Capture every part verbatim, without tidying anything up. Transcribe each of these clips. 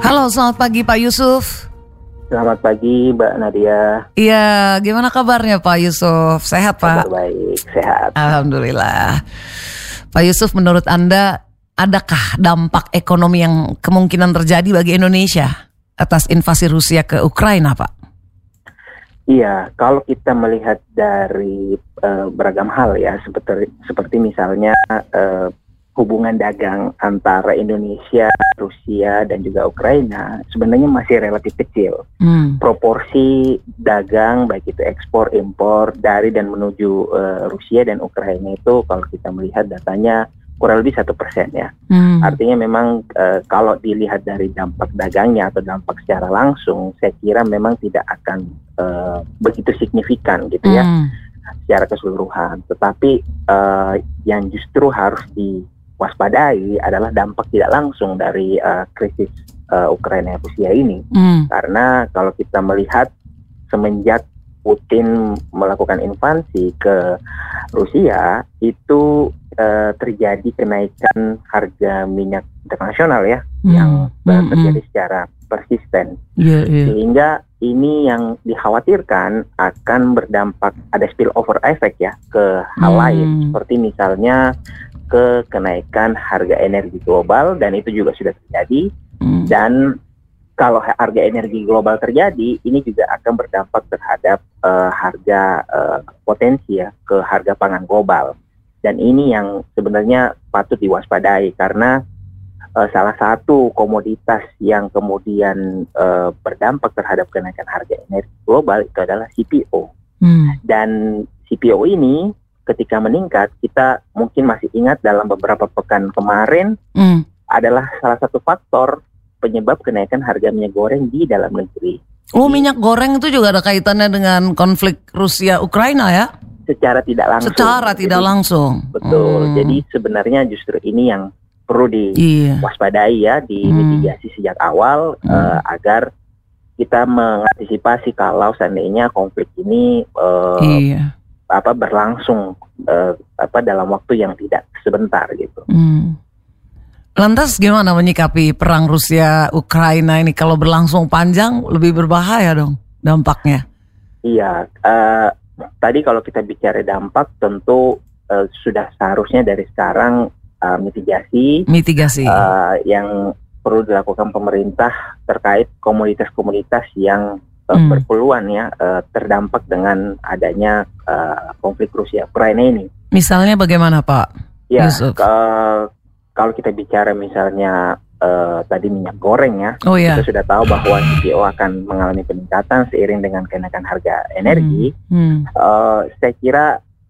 Halo, selamat pagi Pak Yusuf. Selamat pagi Mbak Nadia. Iya, gimana kabarnya Pak Yusuf? Sehat Pak? Kabar baik, sehat. Alhamdulillah. Pak Yusuf, menurut Anda adakah dampak ekonomi yang kemungkinan terjadi bagi Indonesia atas invasi Rusia ke Ukraina Pak? Iya, kalau kita melihat dari uh, beragam hal ya, seperti seperti misalnya uh, hubungan dagang antara Indonesia, Rusia, dan juga Ukraina sebenarnya masih relatif kecil. Hmm. Proporsi dagang, baik itu ekspor, impor, dari dan menuju uh, Rusia dan Ukraina itu kalau kita melihat datanya kurang lebih satu persen ya. Hmm. Artinya memang uh, kalau dilihat dari dampak dagangnya atau dampak secara langsung, saya kira memang tidak akan uh, begitu signifikan gitu ya, hmm. secara keseluruhan. Tetapi uh, yang justru harus di waspadai adalah dampak tidak langsung dari uh, krisis uh, Ukraina Rusia ini. Mm. Karena kalau kita melihat semenjak Putin melakukan invasi ke Rusia, itu uh, terjadi kenaikan harga minyak internasional ya, mm. yang mm-hmm. terjadi secara persisten. Yeah, yeah. Sehingga ini yang dikhawatirkan akan berdampak, ada spillover effect ya ke hal mm. lain, seperti misalnya ke kenaikan harga energi global, dan itu juga sudah terjadi. Hmm. Dan kalau harga energi global terjadi, ini juga akan berdampak terhadap uh, harga uh, potensi ya, ke harga pangan global. Dan ini yang sebenarnya patut diwaspadai karena uh, salah satu komoditas yang kemudian uh, berdampak terhadap kenaikan harga energi global itu adalah C P O. Hmm. Dan C P O ini ketika meningkat, kita mungkin masih ingat dalam beberapa pekan kemarin mm. adalah salah satu faktor penyebab kenaikan harga minyak goreng di dalam negeri. Oh, jadi, minyak goreng itu juga ada kaitannya dengan konflik Rusia-Ukraina ya? Secara tidak langsung. Secara jadi, tidak langsung. Betul. Mm. Jadi sebenarnya justru ini yang perlu diwaspadai ya, dimitigasi mm. sejak awal mm. uh, agar kita mengantisipasi kalau seandainya konflik ini uh, iya. apa berlangsung uh, apa dalam waktu yang tidak sebentar gitu. Hmm. Lantas gimana menyikapi perang Rusia Ukraina ini, kalau berlangsung panjang lebih berbahaya dong dampaknya? Iya, uh, tadi kalau kita bicara dampak tentu uh, sudah seharusnya dari sekarang uh, mitigasi mitigasi uh, yang perlu dilakukan pemerintah terkait komoditas-komoditas yang Hmm. berpeluang ya uh, terdampak dengan adanya uh, konflik Rusia Ukraina ini. Misalnya bagaimana Pak ya, Yusuf? Uh, kalau kita bicara misalnya uh, tadi minyak goreng ya, oh, yeah. kita sudah tahu bahwa C P O akan mengalami peningkatan seiring dengan kenaikan harga energi. Hmm. Hmm. Uh, saya kira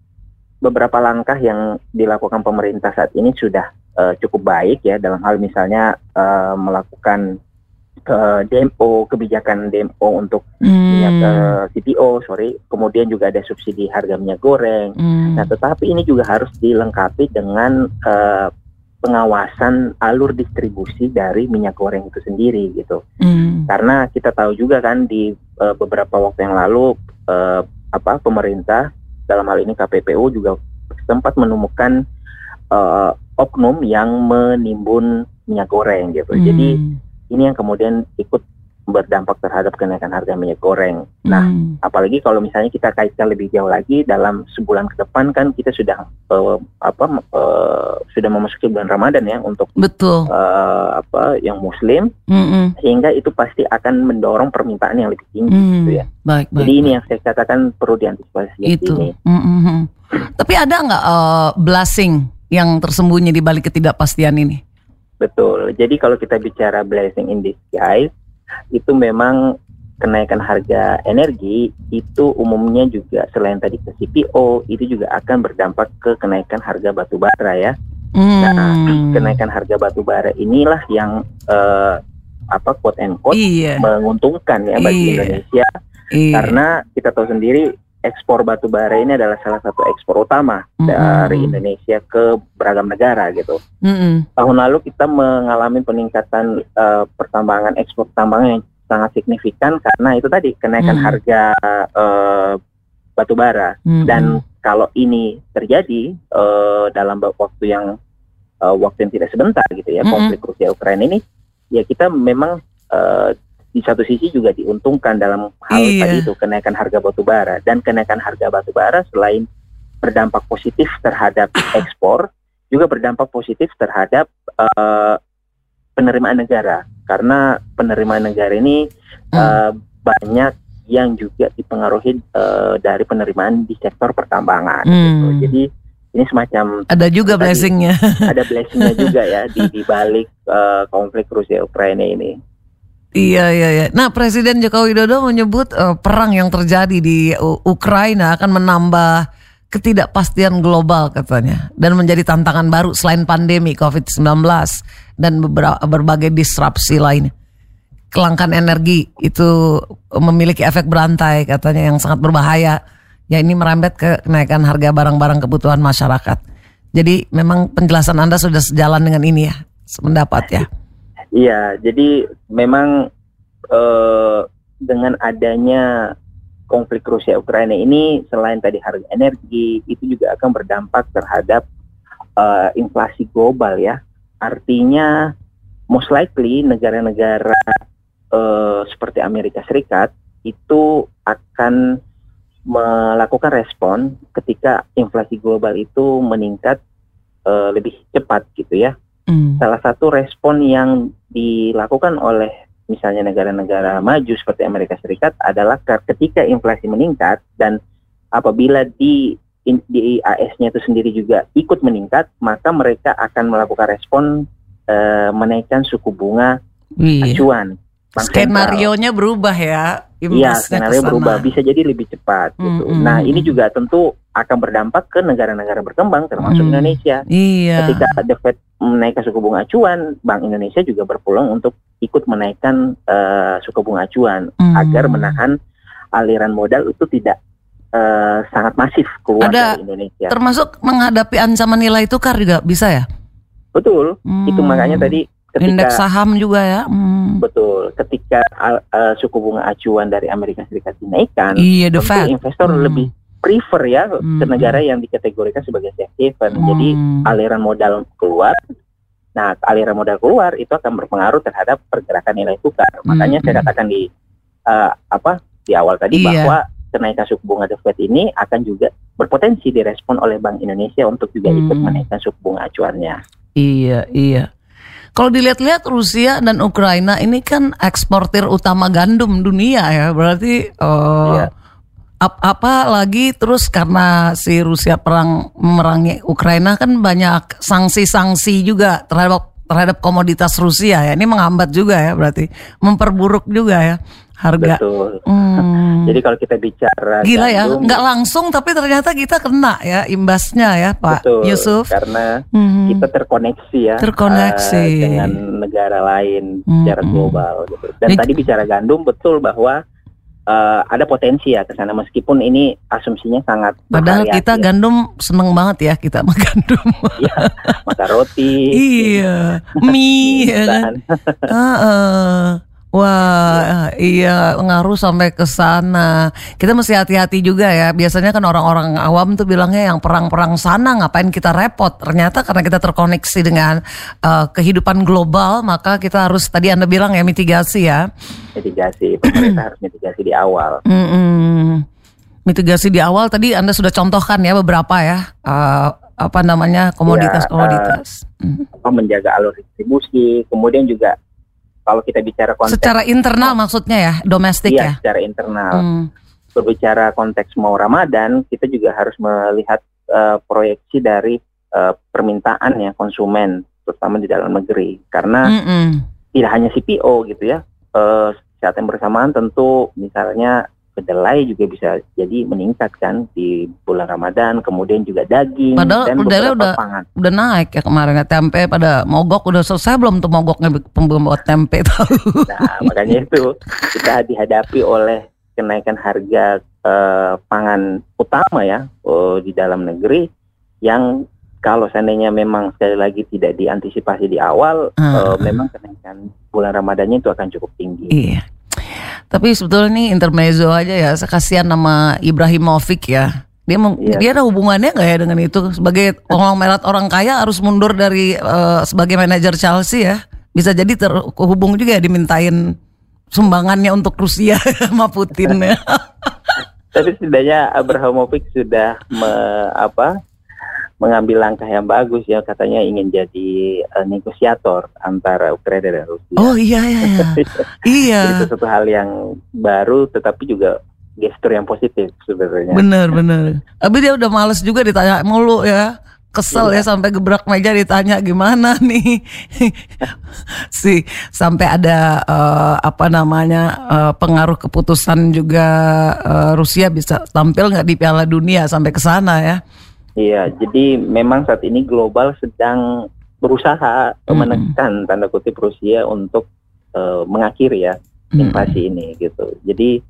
beberapa langkah yang dilakukan pemerintah saat ini sudah uh, cukup baik ya, dalam hal misalnya uh, melakukan Uh, D M O, kebijakan D M O untuk hmm. minyak uh, C P O, sorry, kemudian juga ada subsidi harga minyak goreng. Hmm. Nah, tetapi ini juga harus dilengkapi dengan uh, pengawasan alur distribusi dari minyak goreng itu sendiri gitu. Hmm. Karena kita tahu juga kan di uh, beberapa waktu yang lalu uh, apa pemerintah dalam hal ini K P P U juga sempat menemukan uh, oknum yang menimbun minyak goreng gitu. Hmm. Jadi ini yang kemudian ikut berdampak terhadap kenaikan harga minyak goreng. Nah, hmm. apalagi kalau misalnya kita kaitkan lebih jauh lagi, dalam sebulan ke depan kan kita sudah uh, apa uh, sudah memasuki bulan Ramadan ya untuk betul uh, apa yang Muslim, mm-hmm. sehingga itu pasti akan mendorong permintaan yang lebih tinggi mm. gitu ya. Baik, baik, Jadi baik. ini yang saya katakan perlu diantisipasi itu. Ini. Mm-hmm. Tapi ada nggak uh, blessing yang tersembunyi di balik ketidakpastian ini? Betul. Jadi kalau kita bicara blessing in disguise, itu memang kenaikan harga energi itu umumnya juga selain tadi ke C P O, itu juga akan berdampak ke kenaikan harga batu bara ya. Hmm. Nah, kenaikan harga batu bara inilah yang uh, apa quote and quote iya. menguntungkan ya bagi iya. Indonesia. Iya. Karena kita tahu sendiri ekspor batu bara ini adalah salah satu ekspor utama mm-hmm. dari Indonesia ke beragam negara gitu. Mm-hmm. Tahun lalu kita mengalami peningkatan uh, pertambangan ekspor tambangan yang sangat signifikan karena itu tadi kenaikan mm-hmm. harga uh, batu bara. Mm-hmm. Dan kalau ini terjadi uh, dalam waktu yang uh, waktu yang tidak sebentar gitu ya, mm-hmm. konflik Rusia Ukraina ini, ya kita memang uh, di satu sisi juga diuntungkan dalam hal Iya. tadi itu kenaikan harga batu bara, dan kenaikan harga batu bara selain berdampak positif terhadap ekspor juga berdampak positif terhadap uh, penerimaan negara, karena penerimaan negara ini uh, banyak yang juga dipengaruhi uh, dari penerimaan di sektor pertambangan. Hmm. Gitu. Jadi ini semacam Ada juga tadi, blessingnya. ada blessingnya juga ya di, di balik uh, konflik Rusia Ukraina ini. Iya, iya, iya. Nah, Presiden Joko Widodo menyebut uh, perang yang terjadi di uh, Ukraina akan menambah ketidakpastian global katanya, dan menjadi tantangan baru selain pandemi covid sembilan belas dan beberapa, berbagai disrupsi lainnya. Kelangkaan energi itu memiliki efek berantai katanya yang sangat berbahaya. Ya, ini merembet ke kenaikan harga barang-barang kebutuhan masyarakat. Jadi memang penjelasan Anda sudah sejalan dengan ini ya, sependapat ya. Iya, jadi memang eh, dengan adanya konflik Rusia Ukraina ini, selain tadi harga energi, itu juga akan berdampak terhadap eh, inflasi global ya. Artinya most likely negara-negara eh, seperti Amerika Serikat itu akan melakukan respon ketika inflasi global itu meningkat eh, lebih cepat gitu ya. Hmm. Salah satu respon yang dilakukan oleh misalnya negara-negara maju seperti Amerika Serikat adalah ketika inflasi meningkat dan apabila di di A S-nya itu sendiri juga ikut meningkat, maka mereka akan melakukan respon uh, menaikkan suku bunga Iya. acuan. Skenario-nya berubah ya. Iya, skenario berubah, bisa jadi lebih cepat gitu. Mm-mm. Nah, ini juga tentu akan berdampak ke negara-negara berkembang termasuk Mm. Indonesia. Iya. Ketika The Fed menaikkan suku bunga acuan, Bank Indonesia juga berpeluang untuk ikut menaikkan uh, suku bunga acuan Mm. agar menahan aliran modal itu tidak uh, sangat masif keluar Ada dari Indonesia. Termasuk menghadapi ancaman nilai tukar juga bisa ya? Betul, Hmm. itu makanya tadi Indeks ketika saham juga ya. Hmm. betul, ketika uh, uh, suku bunga acuan dari Amerika Serikat dinaikkan, Iya, the tentu Fed. investor Hmm. lebih prefer ya ke Hmm. negara yang dikategorikan sebagai safe haven. Hmm. Jadi aliran modal keluar. Nah, aliran modal keluar itu akan berpengaruh terhadap pergerakan nilai tukar. Makanya Hmm. saya katakan di uh, apa di awal tadi Iya. bahwa kenaikan suku bunga The Fed ini akan juga berpotensi direspon oleh Bank Indonesia untuk juga ikut Hmm. menaikkan suku bunga acuannya. Iya, iya. Kalau dilihat-lihat Rusia dan Ukraina ini kan eksportir utama gandum dunia ya. Berarti uh, Iya. ap- apa lagi terus karena si Rusia perang memerangi Ukraina kan banyak sanksi-sanksi juga terhadap terhadap komoditas Rusia ya. Ini menghambat juga ya, berarti memperburuk juga ya harga. Betul. Hmm. Jadi kalau kita bicara Gila ya, gandum, nggak langsung tapi ternyata kita kena ya imbasnya ya Pak betul, Yusuf. karena Mhm. kita terkoneksi ya Terkoneksi. uh, dengan negara lain Hmm, secara hmm. global gitu. Dan Ini- tadi bicara gandum, betul bahwa uh, ada potensi ya ke sana meskipun ini asumsinya sangat Padahal bervariasi kita ya. gandum seneng banget ya kita sama gandum. Ya, maka roti, Iya, mie ya kan. instan. Heeh. Wah, iya ngaruh sampai ke sana. Kita mesti hati-hati juga ya. Biasanya kan orang-orang awam tuh bilangnya yang perang-perang sana ngapain kita repot. Ternyata karena kita terkoneksi dengan uh, kehidupan global, maka kita harus tadi Anda bilang ya mitigasi ya. Mitigasi, pemerintah harus mitigasi di awal. Mm-mm. Mitigasi di awal tadi Anda sudah contohkan ya beberapa ya. Uh, apa namanya komoditas-komoditas. Mm. Apa, menjaga alur distribusi, kemudian juga kalau kita bicara konteks Secara internal maksudnya ya, domestik iya, ya. secara internal. Hmm. Berbicara konteks mau Ramadan, kita juga harus melihat uh, proyeksi dari uh, permintaan ya konsumen, terutama di dalam negeri. Karena Mm-mm. tidak hanya C P O gitu ya. Uh, saat yang bersamaan tentu misalnya kedelai juga bisa jadi meningkat kan di bulan Ramadan, kemudian juga daging Padahal dan kedelai beberapa udah pangan. udah naik ya kemarin ya. Tempe pada mogok udah selesai belum tuh mogoknya pembuat tempe tahu. Nah, makanya itu kita dihadapi oleh kenaikan harga eh, pangan utama ya eh, di dalam negeri yang kalau seandainya memang sekali lagi tidak diantisipasi di awal, Hmm. eh, memang kenaikan bulan Ramadannya itu akan cukup tinggi. Iya. Tapi sebetulnya ini intermezzo aja ya. Saya kasihan nama Ibrahimovic ya. Dia meng- Iya. dia ada hubungannya nggak ya dengan itu? Sebagai konglomerat orang kaya harus mundur dari eh, sebagai manajer Chelsea ya. bisa jadi terhubung juga ya dimintain sumbangannya untuk Rusia sama Putin ya. Tapi setidaknya Abramovich sudah me, apa, mengambil langkah yang bagus ya, katanya ingin jadi uh, negosiator antara Ukraina dan Rusia. Oh iya iya iya. Iya. Itu satu hal yang baru tetapi juga gestur yang positif sebenarnya. Bener bener. Tapi dia udah males juga ditanya mulu ya. Kesel ya, ya sampai gebrak meja ditanya gimana nih. Si sampai ada uh, apa namanya uh, pengaruh keputusan juga uh, Rusia bisa tampil nggak di Piala Dunia sampai ke sana ya. Iya, jadi memang saat ini global sedang berusaha mm-hmm. menekan tanda kutip Rusia untuk uh, mengakhiri ya invasi mm-hmm. ini gitu. Jadi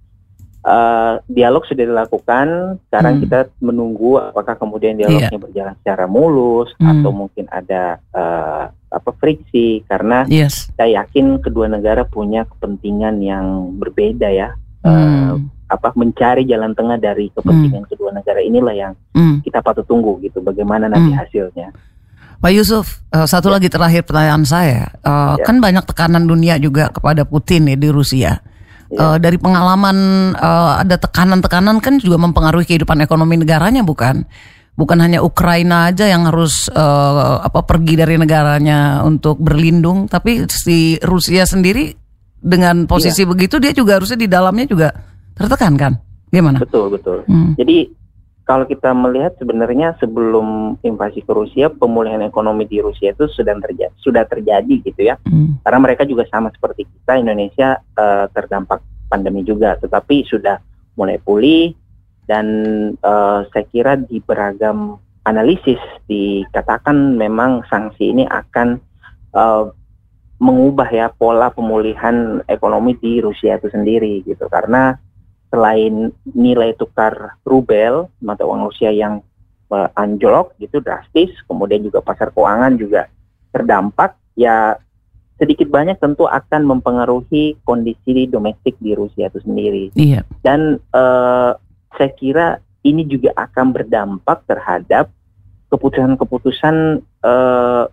Uh, dialog sudah dilakukan, sekarang hmm. kita menunggu apakah kemudian dialognya yeah. berjalan secara mulus hmm. atau mungkin ada uh, apa friksi, karena yes. saya yakin kedua negara punya kepentingan yang berbeda ya, hmm. uh, apa mencari jalan tengah dari kepentingan hmm. kedua negara inilah yang hmm. kita patut tunggu gitu, bagaimana nanti hmm. hasilnya. Pak Yusuf, uh, satu ya. lagi terakhir pertanyaan saya, uh, ya. kan banyak tekanan dunia juga kepada Putin ya di Rusia. Ya. Uh, dari pengalaman uh, ada tekanan-tekanan kan juga mempengaruhi kehidupan ekonomi negaranya, bukan? Bukan hanya Ukraina aja yang harus uh, apa pergi dari negaranya untuk berlindung, tapi si Rusia sendiri dengan posisi ya. begitu dia juga harusnya di dalamnya juga tertekan kan? Gimana? Betul betul. Hmm. Jadi kalau kita melihat sebenarnya sebelum invasi ke Rusia, pemulihan ekonomi di Rusia itu sudah terjadi, sudah terjadi gitu ya. Hmm. Karena mereka juga sama seperti kita, Indonesia uh, terdampak pandemi juga, tetapi sudah mulai pulih dan uh, saya kira di beragam analisis dikatakan memang sanksi ini akan uh, mengubah ya pola pemulihan ekonomi di Rusia itu sendiri gitu, karena selain nilai tukar rubel, mata uang Rusia yang uh, anjlok gitu drastis, kemudian juga pasar keuangan juga terdampak, ya sedikit banyak tentu akan mempengaruhi kondisi domestik di Rusia itu sendiri. Iya. Dan uh, saya kira ini juga akan berdampak terhadap keputusan-keputusan uh,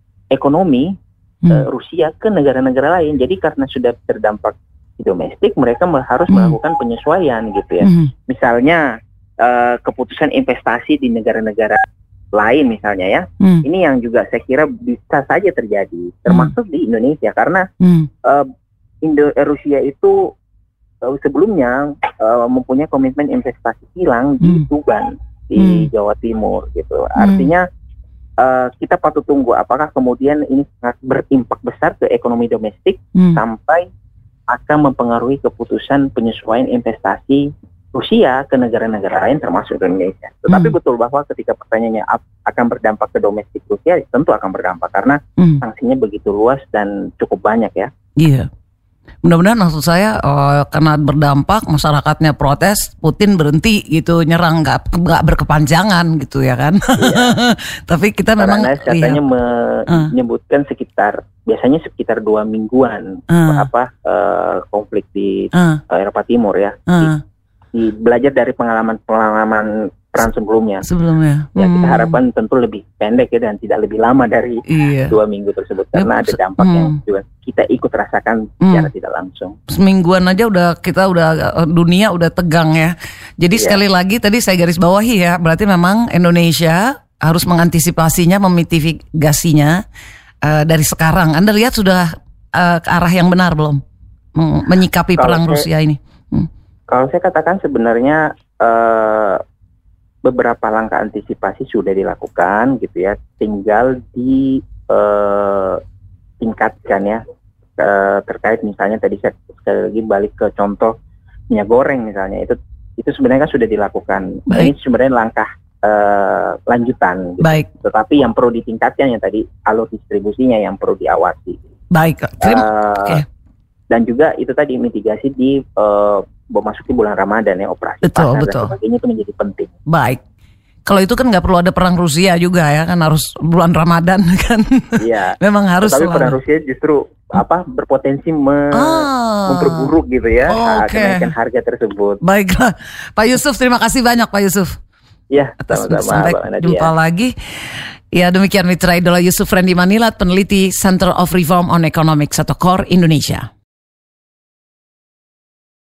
ekonomi hmm. uh, Rusia ke negara-negara lain. Jadi karena sudah terdampak di domestik, mereka harus hmm. melakukan penyesuaian gitu ya. Hmm. Misalnya uh, keputusan investasi di negara-negara lain misalnya ya. Hmm. Ini yang juga saya kira bisa saja terjadi, termasuk hmm. di Indonesia karena hmm. uh, Indo Rusia itu uh, sebelumnya uh, mempunyai komitmen investasi kilang hmm. di Tuban di hmm. Jawa Timur gitu. Artinya uh, kita patut tunggu apakah kemudian ini sangat berimpak besar ke ekonomi domestik hmm. sampai akan mempengaruhi keputusan penyesuaian investasi Rusia ke negara-negara lain termasuk Indonesia. Tetapi hmm. betul bahwa ketika pertanyaannya akan berdampak ke domestik Rusia, tentu akan berdampak karena hmm. sanksinya begitu luas dan cukup banyak ya. Iya. Mudah-mudahan maksud saya uh, karena berdampak masyarakatnya protes, Putin berhenti gitu nyerang, nggak nggak berkepanjangan gitu ya kan. Iya. Tapi kita memang karena katanya menyebutkan uh. sekitar biasanya sekitar dua mingguan uh. apa uh, konflik di uh. Eropa Timur ya. Uh. Di, di, belajar dari pengalaman-pengalaman perang sebelumnya. Sebelumnya. Ya kita harapkan tentu lebih pendek ya dan tidak lebih lama dari iya. dua minggu tersebut karena ya, ada dampak hmm. yang juga kita ikut rasakan secara hmm. tidak langsung. Semingguan aja udah kita udah dunia udah tegang ya. Jadi yeah. sekali lagi tadi saya garis bawahi ya, berarti memang Indonesia harus mengantisipasinya, memitigasinya uh, dari sekarang. Anda lihat sudah uh, ke arah yang benar belum menyikapi kalau perang saya, Rusia ini? Hmm. Kalau saya katakan sebenarnya uh, beberapa langkah antisipasi sudah dilakukan gitu ya, tinggal ditingkatkan uh, ya uh, terkait misalnya tadi saya sekali lagi balik ke contoh minyak goreng misalnya, itu itu sebenarnya kan sudah dilakukan. Baik. Ini sebenarnya langkah uh, lanjutan gitu. Baik. Tetapi yang perlu ditingkatkan yang tadi alur distribusinya yang perlu diawasi. Baik. Terima uh, okay. Dan juga itu tadi mitigasi di uh, memasuki bulan Ramadan ya, operasi betul, pasar betul. dan sebagainya itu menjadi penting. Baik. Kalau itu kan nggak perlu ada perang Rusia juga ya, kan harus bulan Ramadan kan. Iya. Memang harus. Tapi perang Rusia justru apa berpotensi me- ah. memperburuk gitu ya oh, okay. kenaikan harga tersebut. Baiklah, Pak Yusuf, terima kasih banyak Pak Yusuf. Ya, atas sampai jumpa lagi. Ya, demikian Mitra Idola Yusuf Randy Manilat, peneliti Center of Reform on Economics atau C O R Indonesia.